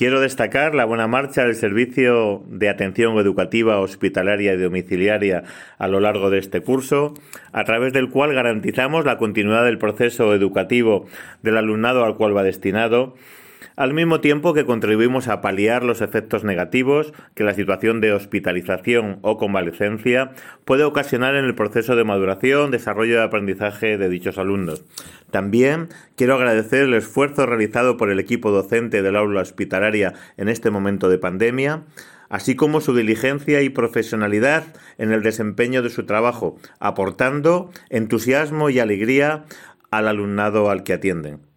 Quiero destacar la buena marcha del servicio de atención educativa hospitalaria y domiciliaria a lo largo de este curso, a través del cual garantizamos la continuidad del proceso educativo del alumnado al cual va destinado, al mismo tiempo que contribuimos a paliar los efectos negativos que la situación de hospitalización o convalecencia puede ocasionar en el proceso de maduración, desarrollo y aprendizaje de dichos alumnos. También quiero agradecer el esfuerzo realizado por el equipo docente del aula hospitalaria en este momento de pandemia, así como su diligencia y profesionalidad en el desempeño de su trabajo, aportando entusiasmo y alegría al alumnado al que atienden.